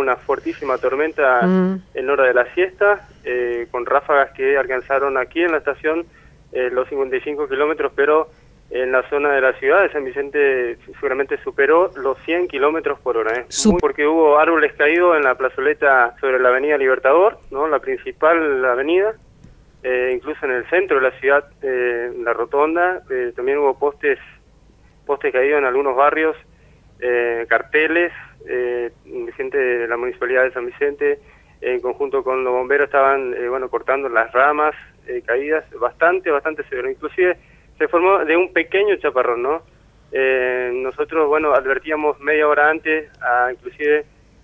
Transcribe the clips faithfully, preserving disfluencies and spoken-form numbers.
una fuertísima tormenta mm. en hora de la siesta, eh, con ráfagas que alcanzaron aquí en la estación eh, los cincuenta y cinco kilómetros, pero en la zona de la ciudad de San Vicente seguramente superó los cien kilómetros por hora, ¿eh? Muy porque hubo árboles caídos en la plazoleta sobre la avenida Libertador, ¿no? La principal avenida, eh, incluso en el centro de la ciudad, eh, en la rotonda, eh, también hubo postes, postes caídos en algunos barrios, eh, carteles, eh, gente de la Municipalidad de San Vicente, en conjunto con los bomberos, estaban eh, bueno cortando las ramas eh, caídas, bastante, bastante severo, inclusive se formó de un pequeño chaparrón, ¿no? Eh, nosotros, bueno, advertíamos media hora antes, a, inclusive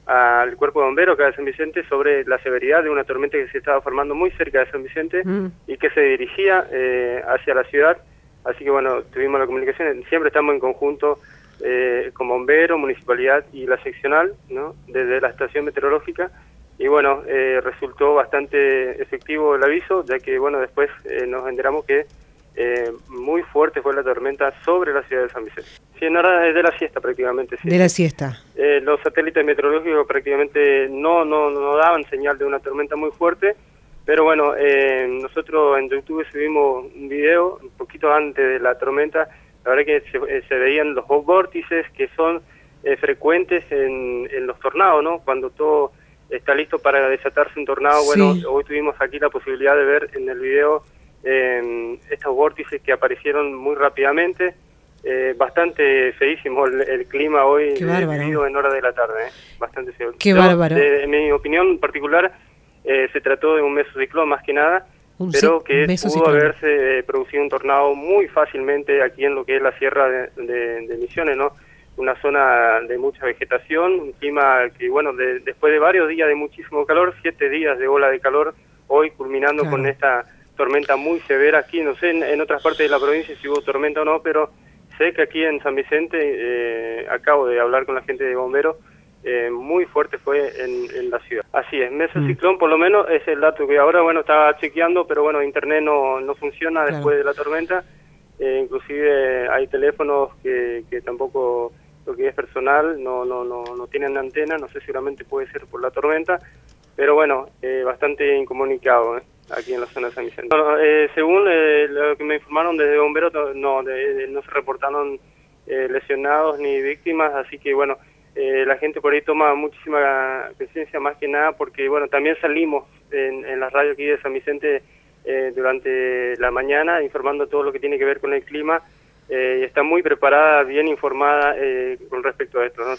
al cuerpo de bomberos acá de San Vicente, sobre la severidad de una tormenta que se estaba formando muy cerca de San Vicente mm. y que se dirigía eh, hacia la ciudad. Así que, bueno, tuvimos la comunicación, siempre estamos en conjunto eh, con bomberos, municipalidad y la seccional, ¿no? Desde la estación meteorológica. Y bueno, eh, resultó bastante efectivo el aviso, ya que, bueno, después eh, nos enteramos que Eh, muy fuerte fue la tormenta sobre la ciudad de San Vicente. Sí, en hora de la siesta prácticamente. Sí. De la siesta. Eh, los satélites meteorológicos prácticamente no, no, no daban señal de una tormenta muy fuerte, pero bueno, eh, nosotros en YouTube subimos un video un poquito antes de la tormenta. La verdad que se, eh, se veían los vórtices que son eh, frecuentes en, en los tornados, ¿no? Cuando todo está listo para desatarse un tornado. Sí. Bueno, hoy tuvimos aquí la posibilidad de ver en el video Eh, estos vórtices que aparecieron muy rápidamente, eh, bastante feísimo el, el clima hoy, vivido en hora de la tarde, ¿eh? Bastante feo. Qué bárbaro. En mi opinión particular, eh, se trató de un mesociclón más que nada, un pero que pudo haberse eh, producido un tornado muy fácilmente aquí en lo que es la sierra de, de, de Misiones, ¿no? Una zona de mucha vegetación, un clima que, bueno, de, después de varios días de muchísimo calor, siete días de ola de calor, hoy culminando claro. con esta tormenta muy severa aquí, no sé en, en otras partes de la provincia si hubo tormenta o no, pero sé que aquí en San Vicente, eh, acabo de hablar con la gente de bomberos, eh, muy fuerte fue en, en la ciudad. Así es, mesociclón mm. por lo menos es el dato que ahora, bueno, estaba chequeando, pero bueno, internet no, no funciona claro. después de la tormenta, eh, inclusive hay teléfonos que, que tampoco, lo que es personal, no, no, no, no tienen antena, no sé, seguramente puede ser por la tormenta, pero bueno, eh, bastante incomunicado, ¿eh? Aquí en la zona de San Vicente. Bueno, eh, según eh, lo que me informaron desde bomberos, no, de, de, no se reportaron eh, lesionados ni víctimas, así que bueno, eh, la gente por ahí toma muchísima conciencia más que nada, porque bueno, también salimos en, en la radio aquí de San Vicente eh, durante la mañana informando todo lo que tiene que ver con el clima, eh, y está muy preparada, bien informada eh, con respecto a esto, ¿no?